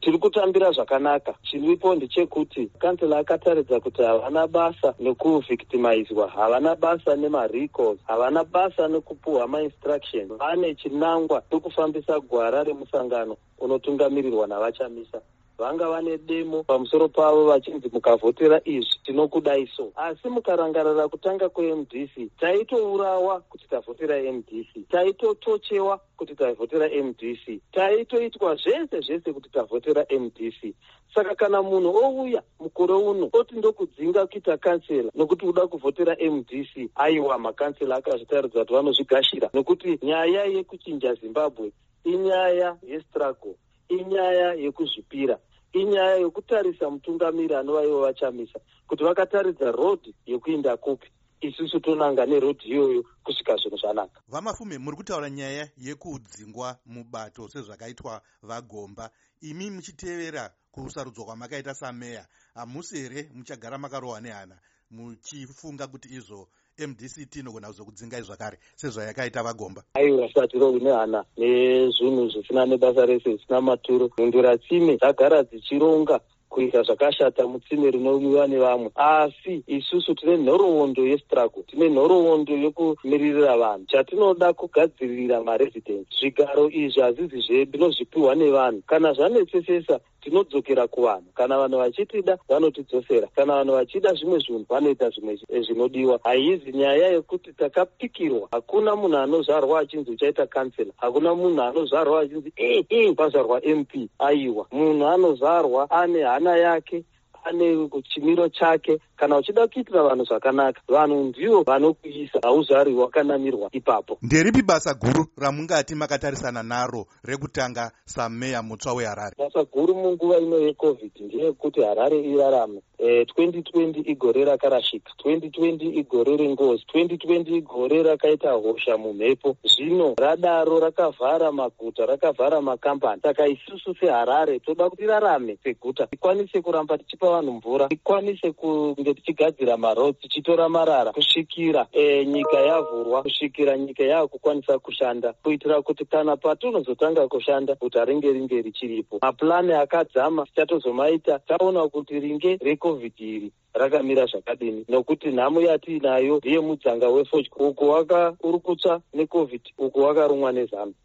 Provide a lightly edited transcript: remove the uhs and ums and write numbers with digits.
tiri kutambira zvakanaka. Chiripo ndechekuti kansela akataridza kuti havana basa nekuvhictimizwa, havana basa nemarecalls, havana basa nekupuhwa mainstructions. Vane chinangwa chokufambisa gwara remusangano unotungamirirwa navachamisa. Vanga vane demo pamusoro pavo vachinzi mukavhotera izvi tinokudaiso. Asi mukarangarira kutanga kweMDC, taitourawa kuti tavhotera MDC, taitotochewa kuti tavhotera MDC, taitoitwa zvese kuti tavhotera MDC. Saka kana munhu ouya mukore uno oti ndokudzinga kuita kansela nokuti uda kuvhotera MDC, aiwa makansela akazvitaridza kuti vanozvigashira, nokuti nyaya yekuchinja Zimbabwe inyaya yestruggle, inyaya yekuzvipira, inyaya yokutarisa mutungamiri anova ivo vachamisa kuti vakataridza road yekuinda kupi. Isusu tonanga neroad iyoyo kusvika zvinhu zvanaka. Vamafume, muri kutaura nyaya yekudzingwa mubato sezvakaitwa vaGomba. Imi muchitevera kusarudzwa kwamakaita sameya, hamusi here muchagara makarohwa nehana muchifunga kuti izvo MDC tinogona kuzokudzingai zvakare sezvayakaita vaGomba? Aiwa, satirohwi nehana nezvinhu zvisina nebasa rese, zvisina maturo. Nhundura tsime dzagara dzichironga kuita zvakashata mutsime rinomwiwa nevamwe, asi isusu tine nhoroondo yestruggle, tine nhoroondo yokumiririra vanhu. Chatinoda kugadzirira maresidence. Zvigaro izvi hazizi zvedu, tinozvipiwa nevanhu. Kana zvanetsesesa tinodzokera kuvanhu. Kana vanhu vachitida vanotidzosera, kana vanhu vachida zvimwe zvinhu vanoita zvimwe zvinodiwa. Haizi nyaya yekuti takapikirwa. Hakuna munhu anozvarwa achinzi uchaita kansela, hakuna munhu anozvarwa achinzi pazvarwa MP. Aiwa, munhu anozvarwa ane hana yake, ane chimiro chake. Kana uchida kuitira vanhu zvakanaka, vanhu ndivo vanokuisa, hauzvari wakanamirwa ipapo. Nderipi basa guru ramungati makatarisana naro rekutanga sameya mutsva weHarare? Basa guru munguva ino yeCovid ndeyekuti Harare irarame. 2020 igore rakarashika, 2020 igore rengozi, 2020 igore rakaita hosha mumhepo. Zvino radaro rakavhara maguta, rakavhara makampani. Saka isusu seHarare toda kuti rarame seguta, tikwanise kuramba tichipa vanhu mvura, tikwanise kunge tichigadzira maroads, tichitora marara kusvikira nyika yavhurwa, kusvikira nyika yakukwanisa kushanda, kuitira kuti kana patunozotanga kushanda guta ringe richiripo. Maplani akadzama tichatozomaita taona kuti ringe reCovid iri rakamira zvakadini, nokuti nhamo yatiinayo ndiye mudzanga wefodya. Uko wakaurukutsa neCovid, uko wakarumwa nezano.